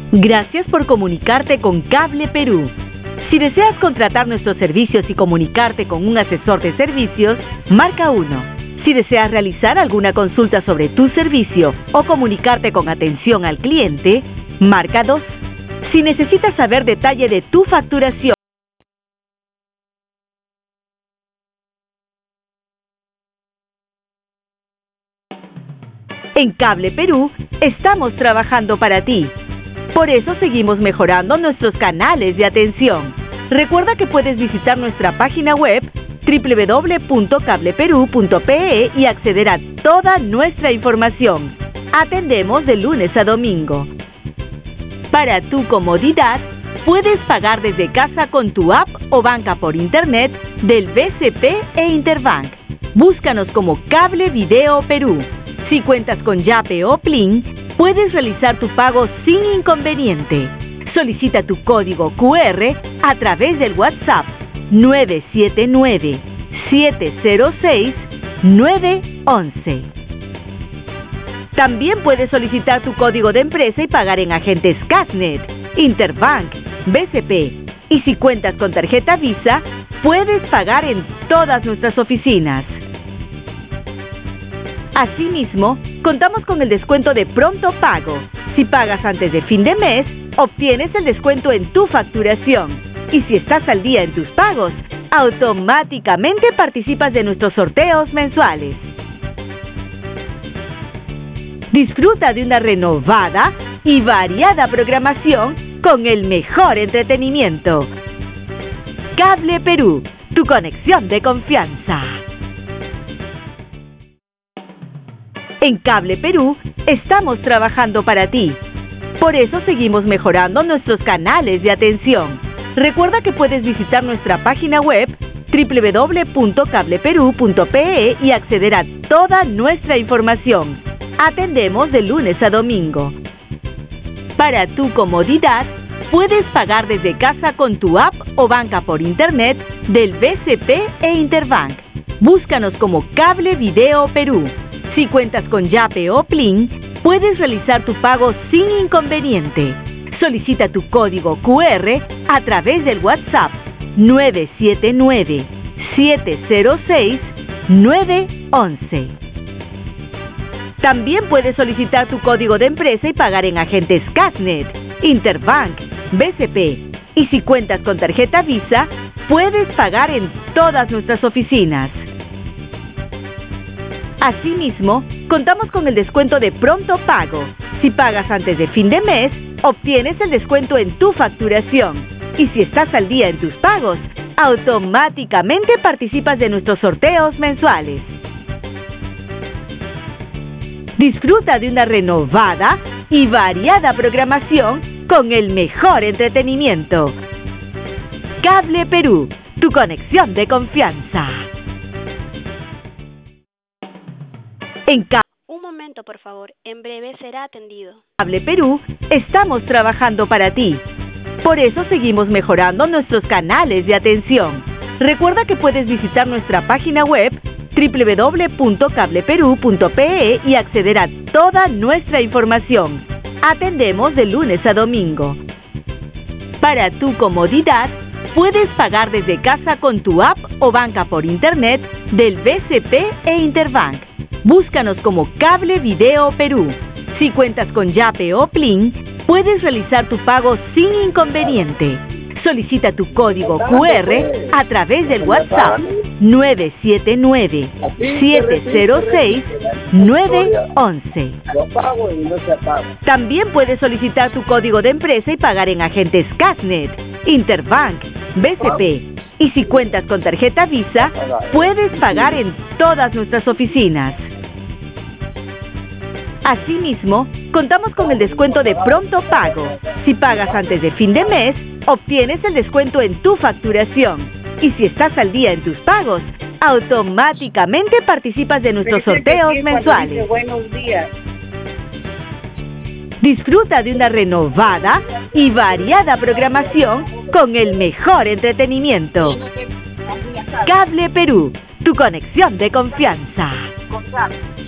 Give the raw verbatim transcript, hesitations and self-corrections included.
Gracias por comunicarte con Cable Perú. Si deseas contratar nuestros servicios y comunicarte con un asesor de servicios, marca uno. Si deseas realizar alguna consulta sobre tu servicio o comunicarte con atención al cliente, marca dos. Si necesitas saber detalle de tu facturación, en Cable Perú estamos trabajando para ti. Por eso seguimos mejorando nuestros canales de atención. Recuerda que puedes visitar nuestra página web doble u doble u doble u punto cable perú punto pe e y acceder a toda nuestra información. Atendemos de lunes a domingo. Para tu comodidad, puedes pagar desde casa con tu app o banca por internet del B C P e Interbank. Búscanos como Cable Video Perú. Si cuentas con Yape o Plin, puedes realizar tu pago sin inconveniente. Solicita tu código cu erre a través del WhatsApp nueve siete nueve, siete cero seis, nueve once. También puedes solicitar tu código de empresa y pagar en agentes Casnet, Interbank, B C P. Y si cuentas con tarjeta Visa, puedes pagar en todas nuestras oficinas. Asimismo, contamos con el descuento de pronto pago. Si pagas antes de fin de mes, obtienes el descuento en tu facturación. Y si estás al día en tus pagos, automáticamente participas de nuestros sorteos mensuales. Disfruta de una renovada y variada programación con el mejor entretenimiento. Cable Perú, tu conexión de confianza. En Cable Perú estamos trabajando para ti. Por eso seguimos mejorando nuestros canales de atención. Recuerda que puedes visitar nuestra página web doble u doble u doble u punto cable perú punto pe e y acceder a toda nuestra información. Atendemos de lunes a domingo. Para tu comodidad, puedes pagar desde casa con tu app o banca por internet del B C P e Interbank. Búscanos como Cable Video Perú. Si cuentas con Yape o Plin, puedes realizar tu pago sin inconveniente. Solicita tu código cu erre a través del WhatsApp nueve siete nueve, siete cero seis, nueve once. También puedes solicitar tu código de empresa y pagar en agentes Casnet, Interbank, B C P. Y si cuentas con tarjeta Visa, puedes pagar en todas nuestras oficinas. Asimismo, contamos con el descuento de pronto pago. Si pagas antes de fin de mes, obtienes el descuento en tu facturación. Y si estás al día en tus pagos, automáticamente participas de nuestros sorteos mensuales. Disfruta de una renovada y variada programación con el mejor entretenimiento. Cable Perú, tu conexión de confianza. En Cable Un momento, por favor. En breve será atendido. Cable Perú estamos trabajando para ti. Por eso seguimos mejorando nuestros canales de atención. Recuerda que puedes visitar nuestra página web doble u doble u doble u punto cable perú punto pe e y acceder a toda nuestra información. Atendemos de lunes a domingo. Para tu comodidad, puedes pagar desde casa con tu app o banca por internet del B C P e Interbank. Búscanos como Cable Video Perú. Si cuentas con Yape o Plin, puedes realizar tu pago sin inconveniente. Solicita tu código cu erre a través del WhatsApp nueve siete nueve, siete cero seis, nueve once. También puedes solicitar tu código de empresa y pagar en agentes Casnet, Interbank, B C P. Y si cuentas con tarjeta Visa, puedes pagar en todas nuestras oficinas. Asimismo, contamos con el descuento de pronto pago. Si pagas antes de fin de mes, obtienes el descuento en tu facturación. Y si estás al día en tus pagos, automáticamente participas de nuestros sorteos mensuales. Buenos días. Disfruta de una renovada y variada programación con el mejor entretenimiento. Cable Perú, tu conexión de confianza.